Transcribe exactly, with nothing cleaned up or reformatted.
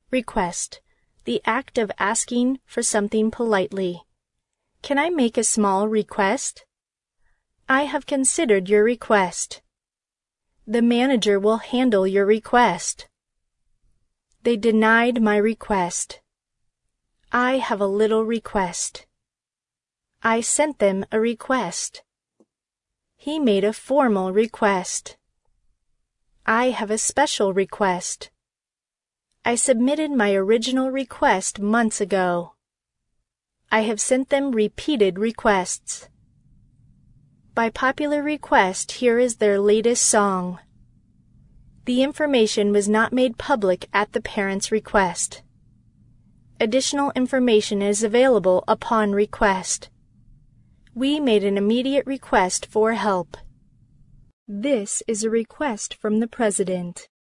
Request. The act of asking for something politely. Can I make a small request? I have considered your request. The manager will handle your request. They denied my request. I have a little request. I sent them a request. He made a formal request. I have a special request. I submitted my original request months ago. I have sent them repeated requests. By popular request, here is their latest song. The information was not made public at the parents' request. Additional information is available upon request. We made an immediate request for help. This is a request from the President.